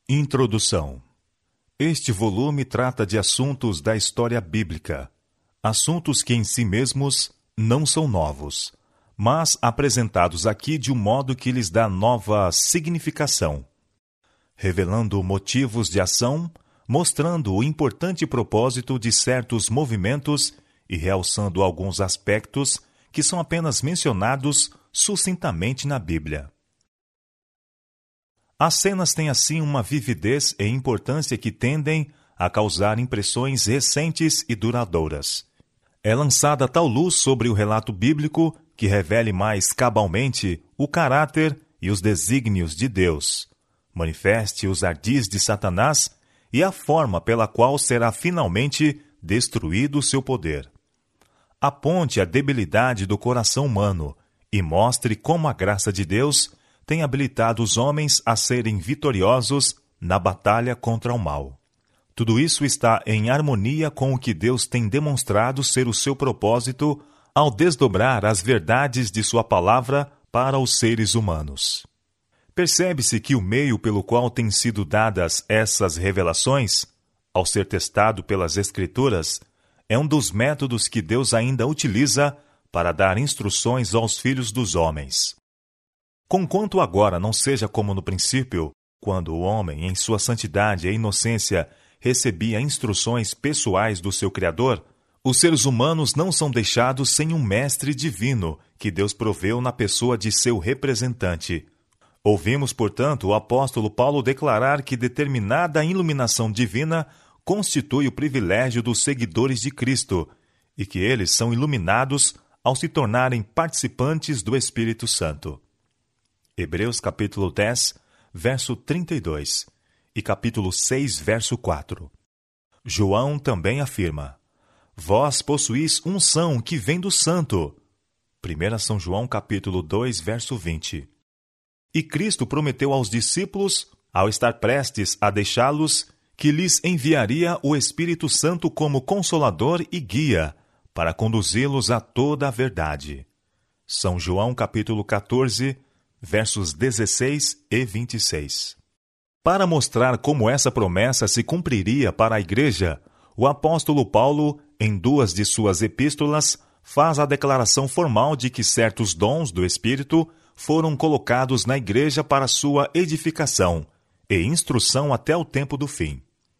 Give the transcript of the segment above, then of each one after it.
Introdução. Este volume trata de assuntos da história bíblica, assuntos que em si mesmos não são novos, mas apresentados aqui de um modo que lhes dá nova significação, revelando motivos de ação, mostrando o importante propósito de certos movimentos e realçando alguns aspectos que são apenas mencionados sucintamente na Bíblia. As cenas têm assim uma vividez e importância que tendem a causar impressões recentes e duradouras. É lançada tal luz sobre o relato bíblico que revele mais cabalmente o caráter e os desígnios de Deus, manifeste os ardis de Satanás e a forma pela qual será finalmente destruído o seu poder. Aponte a debilidade do coração humano e mostre como a graça de Deus tem habilitado os homens a serem vitoriosos na batalha contra o mal. Tudo isso está em harmonia com o que Deus tem demonstrado ser o seu propósito ao desdobrar as verdades de sua palavra para os seres humanos. Percebe-se que o meio pelo qual têm sido dadas essas revelações, ao ser testado pelas Escrituras, é um dos métodos que Deus ainda utiliza para dar instruções aos filhos dos homens. Conquanto agora não seja como no princípio, quando o homem, em sua santidade e inocência, recebia instruções pessoais do seu Criador, os seres humanos não são deixados sem um mestre divino que Deus proveu na pessoa de seu representante. Ouvimos, portanto, o apóstolo Paulo declarar que determinada iluminação divina constitui o privilégio dos seguidores de Cristo e que eles são iluminados ao se tornarem participantes do Espírito Santo. Hebreus capítulo 10, verso 32 e capítulo 6, verso 4. João também afirma: Vós possuís unção que vem do Santo. 1 São João capítulo 2, verso 20. E Cristo prometeu aos discípulos, ao estar prestes a deixá-los, que lhes enviaria o Espírito Santo como consolador e guia, para conduzi-los a toda a verdade. São João capítulo 14, versos 16 e 26. Para mostrar como essa promessa se cumpriria para a Igreja, o apóstolo Paulo, em 2 de suas epístolas, faz a declaração formal de que certos dons do Espírito foram colocados na Igreja para sua edificação e instrução até o tempo do fim.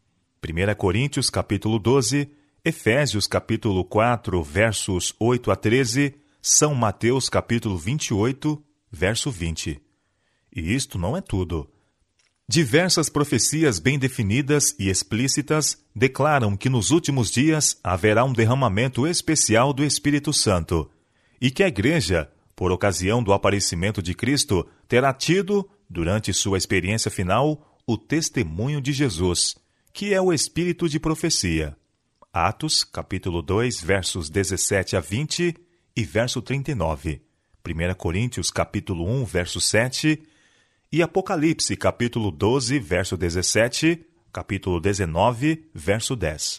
1 Coríntios capítulo 12, Efésios capítulo 4, versos 8 a 13, São Mateus capítulo 28, verso 20. E isto não é tudo. Diversas profecias bem definidas e explícitas declaram que nos últimos dias haverá um derramamento especial do Espírito Santo e que a Igreja, por ocasião do aparecimento de Cristo, terá tido, durante sua experiência final, o testemunho de Jesus, que é o Espírito de profecia. Atos, capítulo 2, versos 17 a 20 e verso 39. 1 Coríntios, capítulo 1, verso 7, e Apocalipse, capítulo 12, verso 17, capítulo 19, verso 10.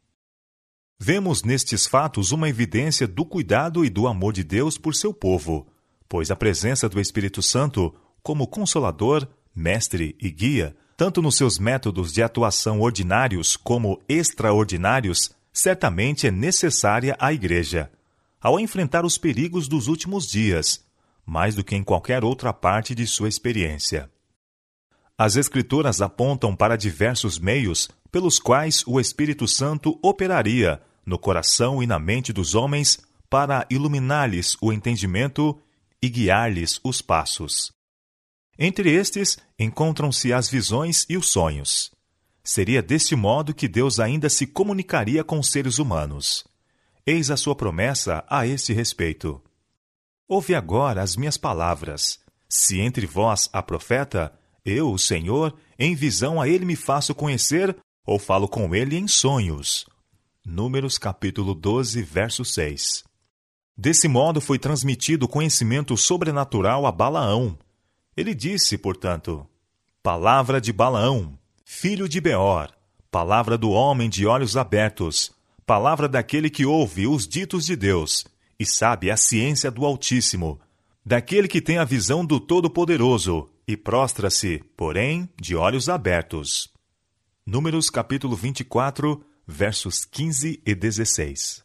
Vemos nestes fatos uma evidência do cuidado e do amor de Deus por seu povo, pois a presença do Espírito Santo, como consolador, mestre e guia, tanto nos seus métodos de atuação ordinários como extraordinários, certamente é necessária à Igreja, ao enfrentar os perigos dos últimos dias, mais do que em qualquer outra parte de sua experiência. As Escrituras apontam para diversos meios pelos quais o Espírito Santo operaria no coração e na mente dos homens para iluminar-lhes o entendimento e guiar-lhes os passos. Entre estes, encontram-se as visões e os sonhos. Seria deste modo que Deus ainda se comunicaria com os seres humanos. Eis a sua promessa a este respeito. Ouve agora as minhas palavras. Se entre vós há profeta, eu, o Senhor, em visão a ele me faço conhecer, ou falo com ele em sonhos. Números capítulo 12, verso 6. Desse modo foi transmitido o conhecimento sobrenatural a Balaão. Ele disse, portanto, palavra de Balaão, filho de Beor, palavra do homem de olhos abertos, palavra daquele que ouve os ditos de Deus e sabe a ciência do Altíssimo, daquele que tem a visão do Todo-Poderoso e prostra-se, porém, de olhos abertos. Números capítulo 24, versos 15 e 16.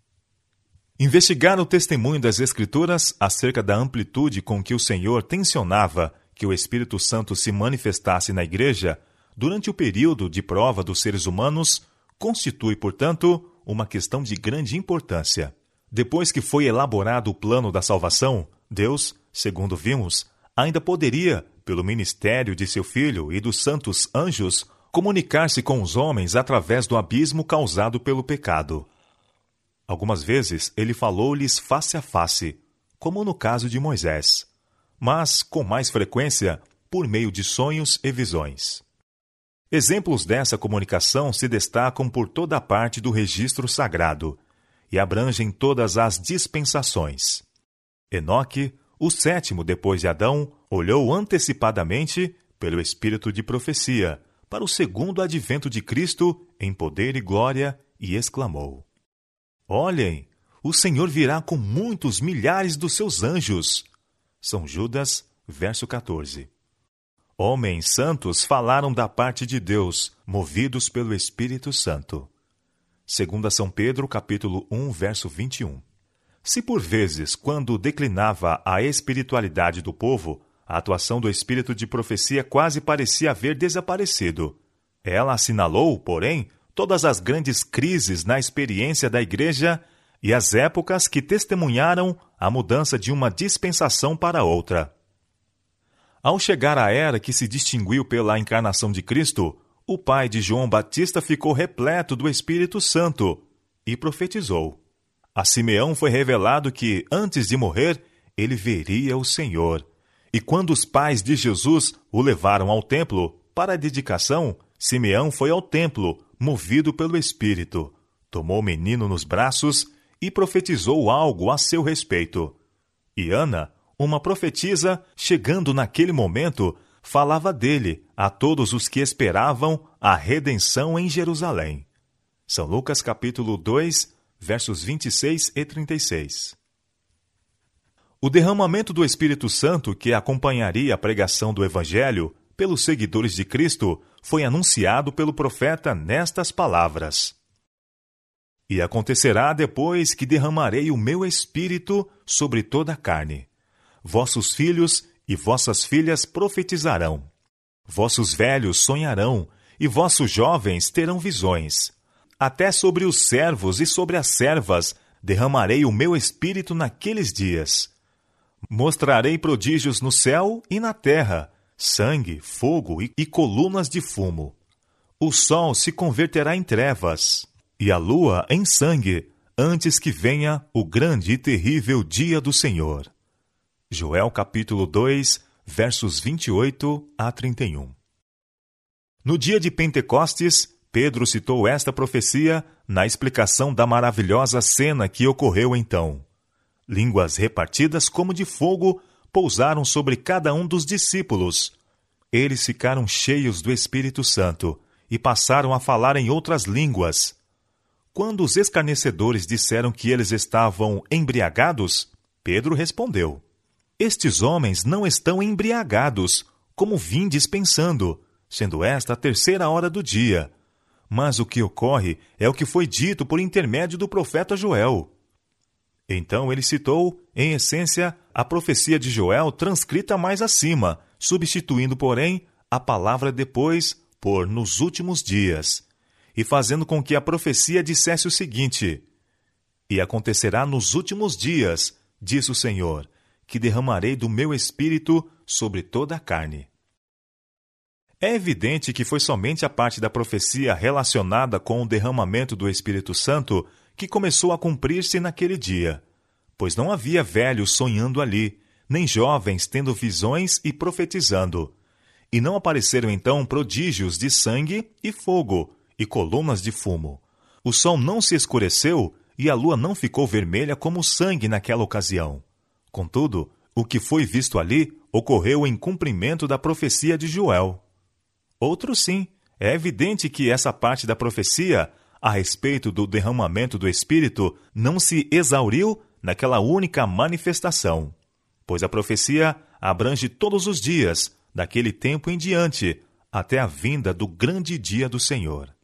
Investigar o testemunho das Escrituras acerca da amplitude com que o Senhor tensionava que o Espírito Santo se manifestasse na Igreja durante o período de prova dos seres humanos constitui, portanto, uma questão de grande importância. Depois que foi elaborado o plano da salvação, Deus, segundo vimos, ainda poderia, pelo ministério de seu Filho e dos santos anjos, comunicar-se com os homens através do abismo causado pelo pecado. Algumas vezes ele falou-lhes face a face, como no caso de Moisés, mas, com mais frequência, por meio de sonhos e visões. Exemplos dessa comunicação se destacam por toda a parte do registro sagrado e abrangem todas as dispensações. Enoque, o sétimo depois de Adão, olhou antecipadamente, pelo espírito de profecia, para o segundo advento de Cristo em poder e glória e exclamou: Olhem, o Senhor virá com muitos milhares dos seus anjos. São Judas, verso 14. Homens santos falaram da parte de Deus, movidos pelo Espírito Santo. 2 São Pedro, capítulo 1, verso 21. Se por vezes, quando declinava a espiritualidade do povo, a atuação do espírito de profecia quase parecia haver desaparecido, ela assinalou, porém, todas as grandes crises na experiência da Igreja e as épocas que testemunharam a mudança de uma dispensação para outra. Ao chegar à era que se distinguiu pela encarnação de Cristo, o pai de João Batista ficou repleto do Espírito Santo e profetizou. A Simeão foi revelado que, antes de morrer, ele veria o Senhor. E quando os pais de Jesus o levaram ao templo para a dedicação, Simeão foi ao templo, movido pelo Espírito, tomou o menino nos braços e profetizou algo a seu respeito. E Ana, uma profetisa, chegando naquele momento, falava dele a todos os que esperavam a redenção em Jerusalém. São Lucas capítulo 2, versos 26 e 36. O derramamento do Espírito Santo que acompanharia a pregação do Evangelho pelos seguidores de Cristo foi anunciado pelo profeta nestas palavras: E acontecerá depois que derramarei o meu Espírito sobre toda a carne. Vossos filhos e vossas filhas profetizarão. Vossos velhos sonharão, e vossos jovens terão visões. Até sobre os servos e sobre as servas derramarei o meu Espírito naqueles dias. Mostrarei prodígios no céu e na terra, sangue, fogo e colunas de fumo. O sol se converterá em trevas, e a lua em sangue, antes que venha o grande e terrível dia do Senhor. Joel capítulo 2, versos 28 a 31. No dia de Pentecostes, Pedro citou esta profecia na explicação da maravilhosa cena que ocorreu então. Línguas repartidas como de fogo pousaram sobre cada um dos discípulos. Eles ficaram cheios do Espírito Santo e passaram a falar em outras línguas. Quando os escarnecedores disseram que eles estavam embriagados, Pedro respondeu: Estes homens não estão embriagados, como vindes pensando, sendo esta a 3ª hora do dia. Mas o que ocorre é o que foi dito por intermédio do profeta Joel. Então ele citou, em essência, a profecia de Joel transcrita mais acima, substituindo, porém, a palavra depois por nos últimos dias, e fazendo com que a profecia dissesse o seguinte: E acontecerá nos últimos dias, diz o Senhor, que derramarei do meu Espírito sobre toda a carne. É evidente que foi somente a parte da profecia relacionada com o derramamento do Espírito Santo que começou a cumprir-se naquele dia, pois não havia velhos sonhando ali, nem jovens tendo visões e profetizando, e não apareceram então prodígios de sangue e fogo e colunas de fumo. O sol não se escureceu e a lua não ficou vermelha como sangue naquela ocasião. Contudo, o que foi visto ali ocorreu em cumprimento da profecia de Joel. Outro sim, é evidente que essa parte da profecia, a respeito do derramamento do Espírito, não se exauriu naquela única manifestação, pois a profecia abrange todos os dias, daquele tempo em diante, até a vinda do grande dia do Senhor.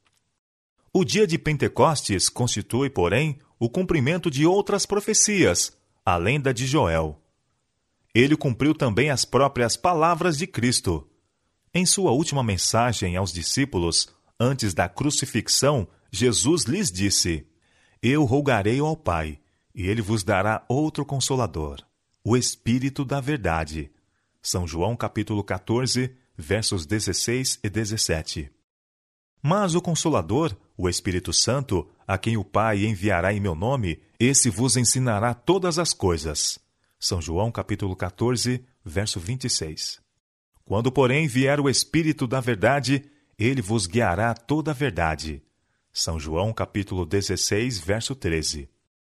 O dia de Pentecostes constitui, porém, o cumprimento de outras profecias, além da de Joel. Ele cumpriu também as próprias palavras de Cristo. Em sua última mensagem aos discípulos, antes da crucifixão, Jesus lhes disse: Eu rogarei ao Pai, e ele vos dará outro Consolador, o Espírito da Verdade. São João capítulo 14, versos 16 e 17. Mas o Consolador, o Espírito Santo, a quem o Pai enviará em meu nome, esse vos ensinará todas as coisas. São João capítulo 14, verso 26. Quando, porém, vier o Espírito da Verdade, ele vos guiará toda a verdade. São João capítulo 16, verso 13.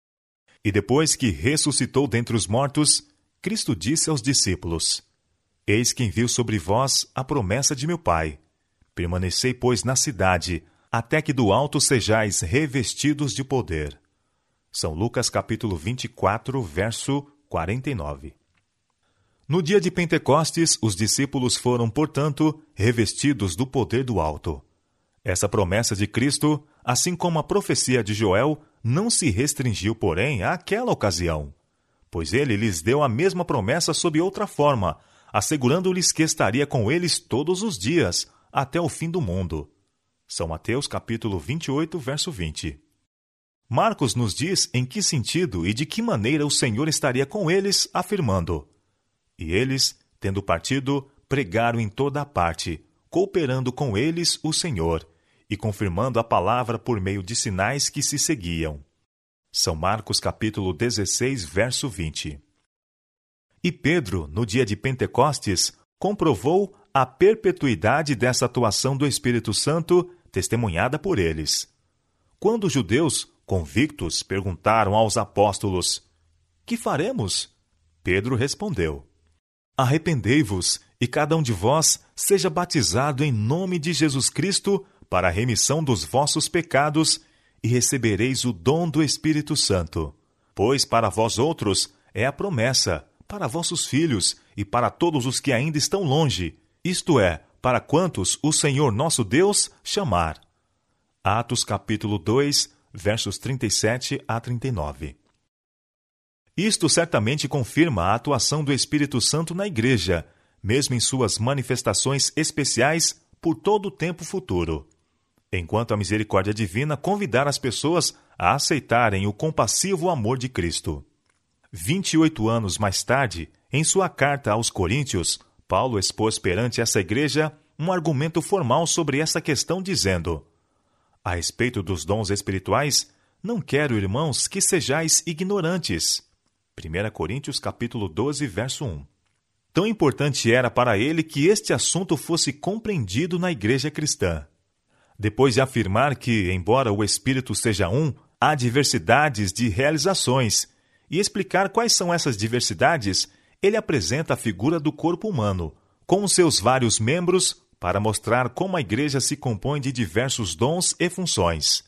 E depois que ressuscitou dentre os mortos, Cristo disse aos discípulos: Eis que envio sobre vós a promessa de meu Pai. Permanecei, pois, na cidade, até que do alto sejais revestidos de poder. São Lucas capítulo 24, verso 49. No dia de Pentecostes, os discípulos foram, portanto, revestidos do poder do alto. Essa promessa de Cristo, assim como a profecia de Joel, não se restringiu, porém, àquela ocasião, pois ele lhes deu a mesma promessa sob outra forma, assegurando-lhes que estaria com eles todos os dias, até o fim do mundo. São Mateus capítulo 28, verso 20. Marcos nos diz em que sentido e de que maneira o Senhor estaria com eles, afirmando: E eles, tendo partido, pregaram em toda a parte, cooperando com eles o Senhor, e confirmando a palavra por meio de sinais que se seguiam. São Marcos capítulo 16, verso 20. E Pedro, no dia de Pentecostes, comprovou a perpetuidade dessa atuação do Espírito Santo, testemunhada por eles. Quando os judeus, convictos, perguntaram aos apóstolos: Que faremos? Pedro respondeu: Arrependei-vos, e cada um de vós seja batizado em nome de Jesus Cristo para a remissão dos vossos pecados, e recebereis o dom do Espírito Santo. Pois para vós outros é a promessa, para vossos filhos e para todos os que ainda estão longe, isto é, para quantos o Senhor nosso Deus chamar. Atos capítulo 2, versos 37 a 39. Isto certamente confirma a atuação do Espírito Santo na Igreja, mesmo em suas manifestações especiais por todo o tempo futuro. Enquanto a misericórdia divina convidar as pessoas a aceitarem o compassivo amor de Cristo. 28 anos mais tarde, em sua carta aos Coríntios, Paulo expôs perante essa igreja um argumento formal sobre essa questão, dizendo: A respeito dos dons espirituais, não quero, irmãos, que sejais ignorantes. 1 Coríntios capítulo 12, verso 1. Tão importante era para ele que este assunto fosse compreendido na igreja cristã. Depois de afirmar que, embora o Espírito seja um, há diversidades de realizações, e explicar quais são essas diversidades, ele apresenta a figura do corpo humano, com os seus vários membros, para mostrar como a igreja se compõe de diversos dons e funções.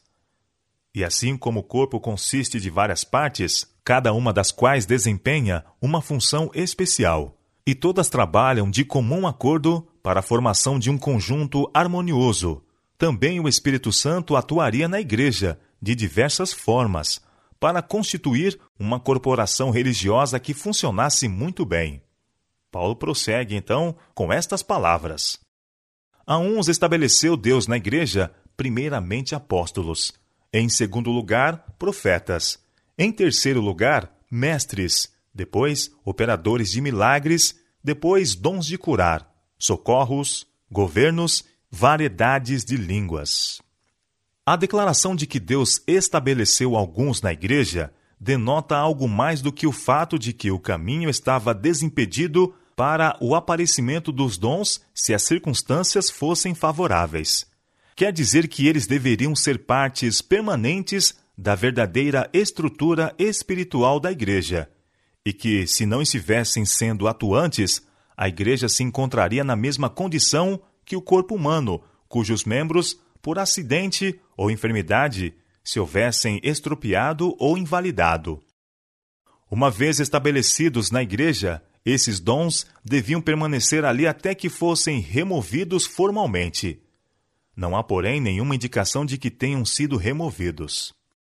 E assim como o corpo consiste de várias partes, cada uma das quais desempenha uma função especial, e todas trabalham de comum acordo para a formação de um conjunto harmonioso, também o Espírito Santo atuaria na igreja, de diversas formas, para constituir uma corporação religiosa que funcionasse muito bem. Paulo prossegue, então, com estas palavras: A uns estabeleceu Deus na igreja, primeiramente apóstolos, em segundo lugar, profetas, em terceiro lugar, mestres, depois, operadores de milagres, depois, dons de curar, socorros, governos, variedades de línguas. A declaração de que Deus estabeleceu alguns na igreja denota algo mais do que o fato de que o caminho estava desimpedido para o aparecimento dos dons se as circunstâncias fossem favoráveis. Quer dizer que eles deveriam ser partes permanentes da verdadeira estrutura espiritual da igreja, e que, se não estivessem sendo atuantes, a igreja se encontraria na mesma condição que o corpo humano, cujos membros, por acidente ou enfermidade, se houvessem estropiado ou invalidado. Uma vez estabelecidos na igreja, esses dons deviam permanecer ali até que fossem removidos formalmente. Não há, porém, nenhuma indicação de que tenham sido removidos.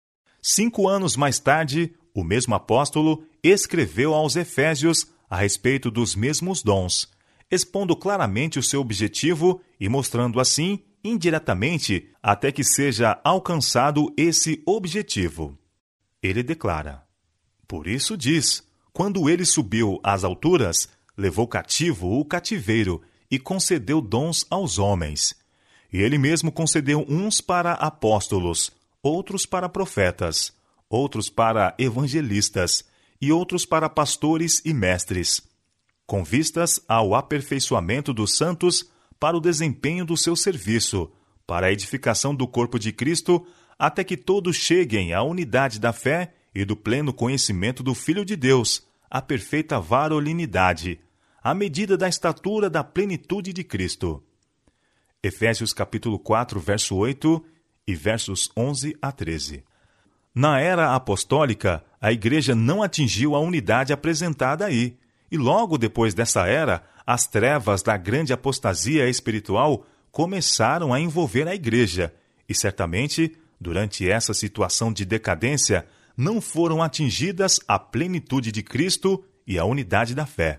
5 anos mais tarde, o mesmo apóstolo escreveu aos Efésios a respeito dos mesmos dons, expondo claramente o seu objetivo e mostrando assim, indiretamente, até que seja alcançado esse objetivo. Ele declara: por isso diz, quando ele subiu às alturas, levou cativo o cativeiro e concedeu dons aos homens. E ele mesmo concedeu uns para apóstolos, outros para profetas, outros para evangelistas e outros para pastores e mestres, com vistas ao aperfeiçoamento dos santos para o desempenho do seu serviço, para a edificação do corpo de Cristo, até que todos cheguem à unidade da fé e do pleno conhecimento do Filho de Deus, à perfeita varolinidade, à medida da estatura da plenitude de Cristo. Efésios capítulo 4, verso 8 e versos 11 a 13. Na era apostólica, a igreja não atingiu a unidade apresentada aí, e logo depois dessa era, as trevas da grande apostasia espiritual começaram a envolver a igreja, e certamente, durante essa situação de decadência, não foram atingidas a plenitude de Cristo e a unidade da fé.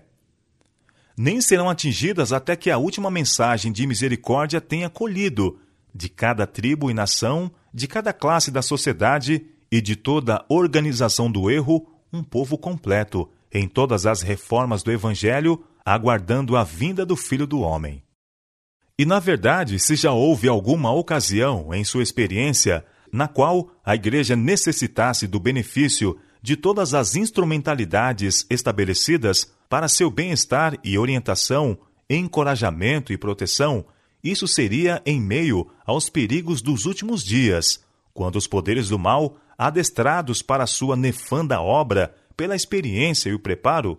Nem serão atingidas até que a última mensagem de misericórdia tenha colhido, de cada tribo e nação, de cada classe da sociedade e de toda organização do erro, um povo completo, em todas as reformas do Evangelho, aguardando a vinda do Filho do Homem. E, na verdade, se já houve alguma ocasião em sua experiência na qual a igreja necessitasse do benefício de todas as instrumentalidades estabelecidas para seu bem-estar e orientação, encorajamento e proteção, isso seria em meio aos perigos dos últimos dias, quando os poderes do mal, adestrados para sua nefanda obra, pela experiência e o preparo,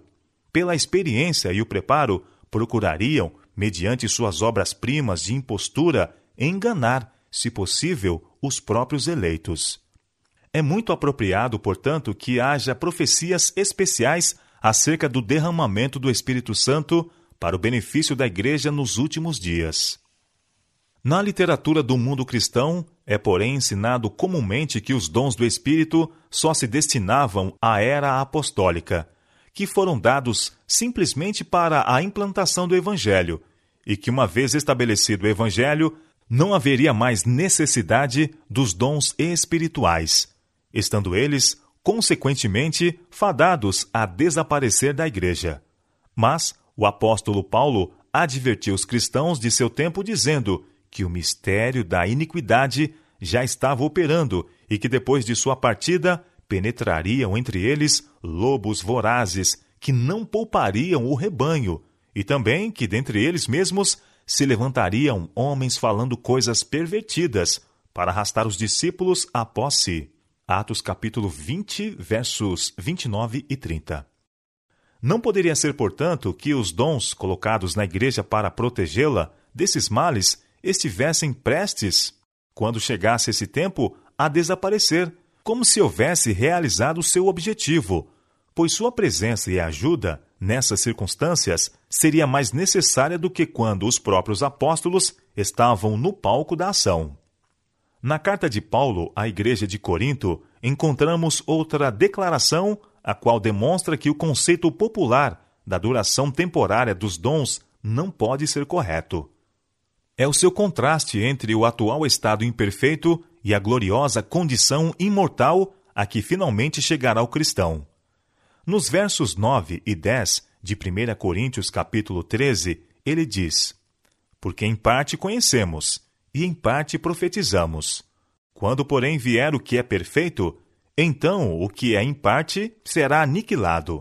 procurariam, mediante suas obras-primas de impostura, enganar, se possível, os próprios eleitos. É muito apropriado, portanto, que haja profecias especiais acerca do derramamento do Espírito Santo para o benefício da Igreja nos últimos dias. Na literatura do mundo cristão, é porém ensinado comumente que os dons do Espírito só se destinavam à era apostólica, que foram dados simplesmente para a implantação do Evangelho, e que, uma vez estabelecido o Evangelho, não haveria mais necessidade dos dons espirituais, estando eles, consequentemente, fadados a desaparecer da Igreja. Mas o apóstolo Paulo advertiu os cristãos de seu tempo dizendo que o mistério da iniquidade já estava operando e que depois de sua partida penetrariam entre eles lobos vorazes que não poupariam o rebanho, e também que dentre eles mesmos se levantariam homens falando coisas pervertidas para arrastar os discípulos após si. Atos capítulo 20, versos 29 e 30. Não poderia ser, portanto, que os dons colocados na igreja para protegê-la desses males estivessem prestes, quando chegasse esse tempo, a desaparecer, como se houvesse realizado seu objetivo, pois sua presença e ajuda, nessas circunstâncias, seria mais necessária do que quando os próprios apóstolos estavam no palco da ação. Na carta de Paulo à igreja de Corinto, encontramos outra declaração, a qual demonstra que o conceito popular da duração temporária dos dons não pode ser correto. É o seu contraste entre o atual estado imperfeito e a gloriosa condição imortal a que finalmente chegará o cristão. Nos versos 9 e 10 de 1 Coríntios capítulo 13, ele diz: porque em parte conhecemos, e em parte profetizamos. Quando, porém, vier o que é perfeito, então o que é em parte será aniquilado.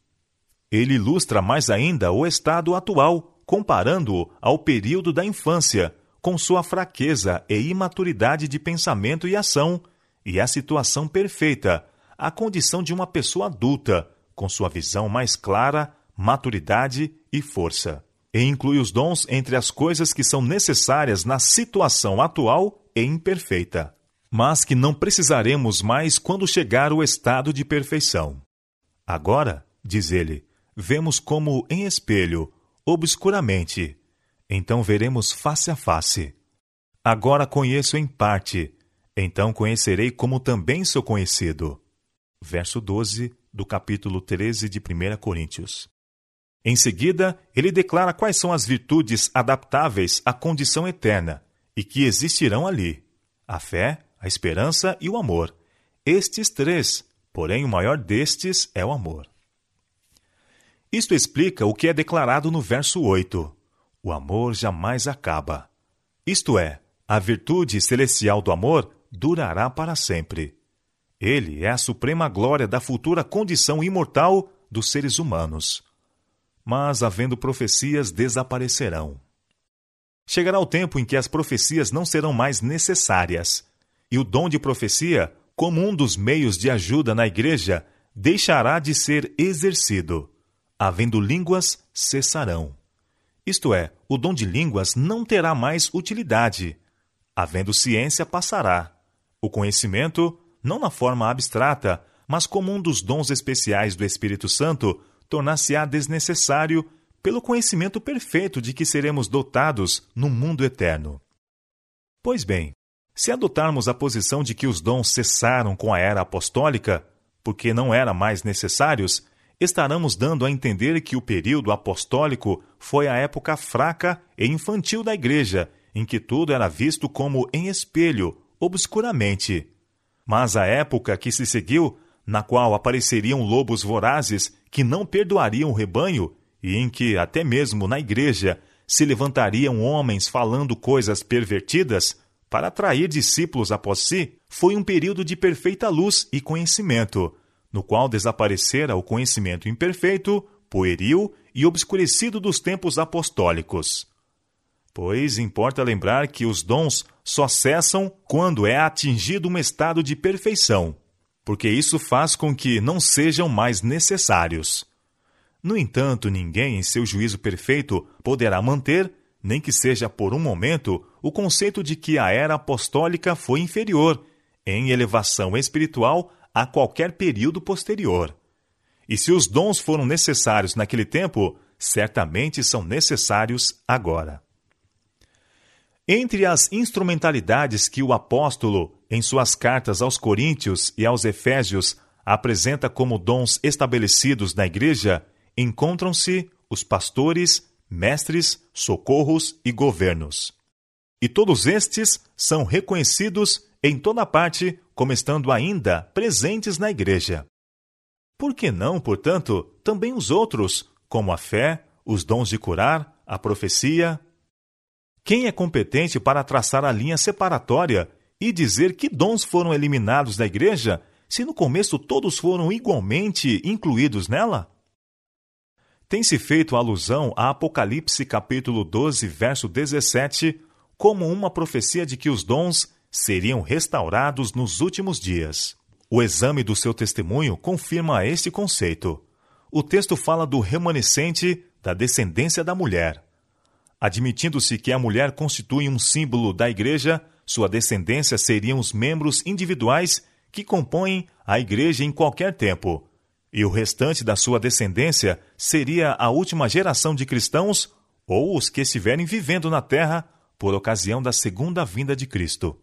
Ele ilustra mais ainda o estado atual, comparando-o ao período da infância, com sua fraqueza e imaturidade de pensamento e ação, e a situação perfeita, a condição de uma pessoa adulta, com sua visão mais clara, maturidade e força. E inclui os dons entre as coisas que são necessárias na situação atual e imperfeita, mas que não precisaremos mais quando chegar o estado de perfeição. Agora, diz ele, vemos como em espelho, obscuramente. Então veremos face a face. Agora conheço em parte, então conhecerei como também sou conhecido. Verso 12 do capítulo 13 de 1 Coríntios. Em seguida, ele declara quais são as virtudes adaptáveis à condição eterna e que existirão ali: a fé, a esperança e o amor. Estes três, porém o maior destes é o amor. Isto explica o que é declarado no verso 8. O amor jamais acaba. Isto é, a virtude celestial do amor durará para sempre. Ele é a suprema glória da futura condição imortal dos seres humanos. Mas, havendo profecias, desaparecerão. Chegará o tempo em que as profecias não serão mais necessárias, e o dom de profecia, como um dos meios de ajuda na igreja, deixará de ser exercido. Havendo línguas, cessarão. Isto é, o dom de línguas não terá mais utilidade. Havendo ciência, passará. O conhecimento, não na forma abstrata, mas como um dos dons especiais do Espírito Santo, tornar-se-á desnecessário pelo conhecimento perfeito de que seremos dotados no mundo eterno. Pois bem, se adotarmos a posição de que os dons cessaram com a era apostólica, porque não eram mais necessários, estaremos dando a entender que o período apostólico foi a época fraca e infantil da igreja, em que tudo era visto como em espelho, obscuramente. Mas a época que se seguiu, na qual apareceriam lobos vorazes que não perdoariam o rebanho, e em que, até mesmo na igreja, se levantariam homens falando coisas pervertidas para atrair discípulos após si, foi um período de perfeita luz e conhecimento, no qual desaparecera o conhecimento imperfeito, pueril e obscurecido dos tempos apostólicos. Pois importa lembrar que os dons só cessam quando é atingido um estado de perfeição, porque isso faz com que não sejam mais necessários. No entanto, ninguém, em seu juízo perfeito, poderá manter, nem que seja por um momento, o conceito de que a era apostólica foi inferior, em elevação espiritual, a qualquer período posterior. E se os dons foram necessários naquele tempo, certamente são necessários agora. Entre as instrumentalidades que o apóstolo, em suas cartas aos Coríntios e aos Efésios, apresenta como dons estabelecidos na igreja, encontram-se os pastores, mestres, socorros e governos. E todos estes são reconhecidos em toda parte como estando ainda presentes na igreja. Por que não, portanto, também os outros, como a fé, os dons de curar, a profecia? Quem é competente para traçar a linha separatória e dizer que dons foram eliminados da igreja, se no começo todos foram igualmente incluídos nela? Tem-se feito alusão a Apocalipse capítulo 12, verso 17, como uma profecia de que os dons seriam restaurados nos últimos dias. O exame do seu testemunho confirma este conceito. O texto fala do remanescente da descendência da mulher. Admitindo-se que a mulher constitui um símbolo da igreja, sua descendência seriam os membros individuais que compõem a igreja em qualquer tempo, e o restante da sua descendência seria a última geração de cristãos ou os que estiverem vivendo na terra por ocasião da segunda vinda de Cristo.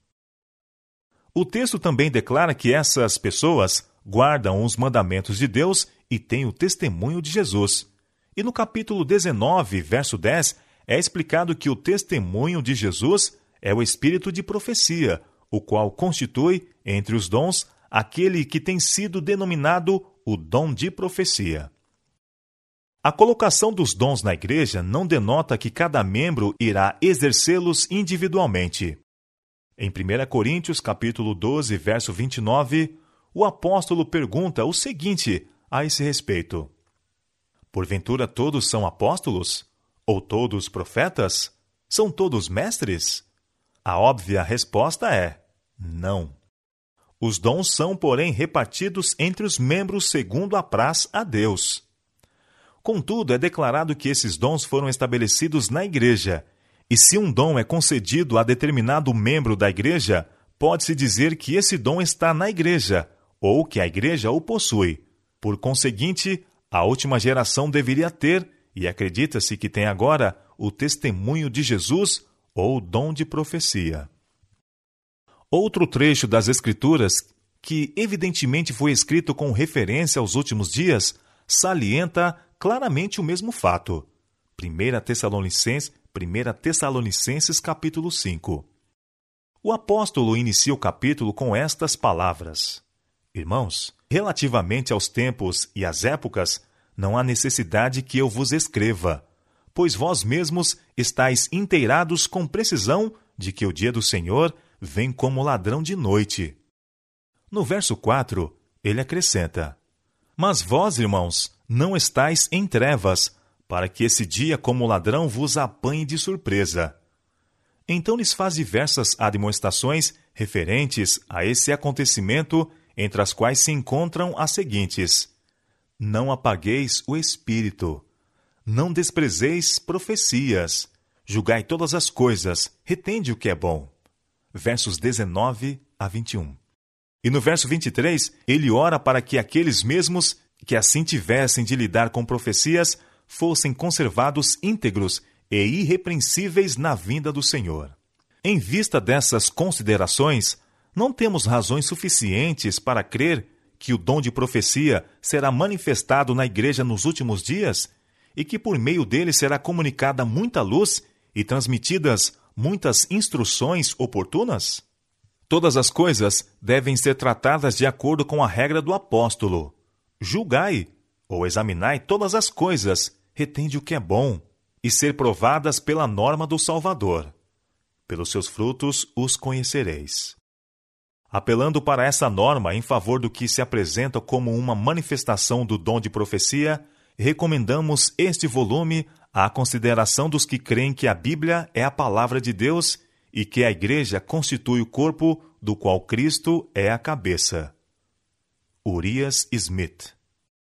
O texto também declara que essas pessoas guardam os mandamentos de Deus e têm o testemunho de Jesus. E no capítulo 19, verso 10, é explicado que o testemunho de Jesus é o espírito de profecia, o qual constitui, entre os dons, aquele que tem sido denominado o dom de profecia. A colocação dos dons na igreja não denota que cada membro irá exercê-los individualmente. Em 1 Coríntios, capítulo 12, verso 29, o apóstolo pergunta o seguinte a esse respeito: porventura todos são apóstolos? Ou todos profetas? São todos mestres? A óbvia resposta é: não. Os dons são, porém, repartidos entre os membros segundo apraz a Deus. Contudo, é declarado que esses dons foram estabelecidos na igreja, e se um dom é concedido a determinado membro da igreja, pode-se dizer que esse dom está na igreja, ou que a igreja o possui. Por conseguinte, a última geração deveria ter, e acredita-se que tem agora, o testemunho de Jesus ou dom de profecia. Outro trecho das Escrituras, que evidentemente foi escrito com referência aos últimos dias, salienta claramente o mesmo fato. 1 Tessalonicenses capítulo 5. O apóstolo inicia o capítulo com estas palavras: Irmãos, relativamente aos tempos e às épocas, não há necessidade que eu vos escreva, pois vós mesmos estáis inteirados com precisão de que o dia do Senhor vem como ladrão de noite. No verso 4, ele acrescenta: Mas vós, irmãos, não estáis em trevas, para que esse dia como ladrão vos apanhe de surpresa. Então lhes faz diversas admoestações referentes a esse acontecimento, entre as quais se encontram as seguintes: Não apagueis o espírito, não desprezeis profecias, julgai todas as coisas, retende o que é bom. Versos 19 a 21. E no verso 23, ele ora para que aqueles mesmos que assim tivessem de lidar com profecias fossem conservados íntegros e irrepreensíveis na vinda do Senhor. Em vista dessas considerações, não temos razões suficientes para crer que o dom de profecia será manifestado na igreja nos últimos dias e que por meio dele será comunicada muita luz e transmitidas muitas instruções oportunas? Todas as coisas devem ser tratadas de acordo com a regra do apóstolo: julgai, ou examinai todas as coisas, retende o que é bom, e ser provadas pela norma do Salvador. Pelos seus frutos os conhecereis. Apelando para essa norma em favor do que se apresenta como uma manifestação do dom de profecia, recomendamos este volume à consideração dos que creem que a Bíblia é a palavra de Deus e que a Igreja constitui o corpo do qual Cristo é a cabeça. Urias Smith.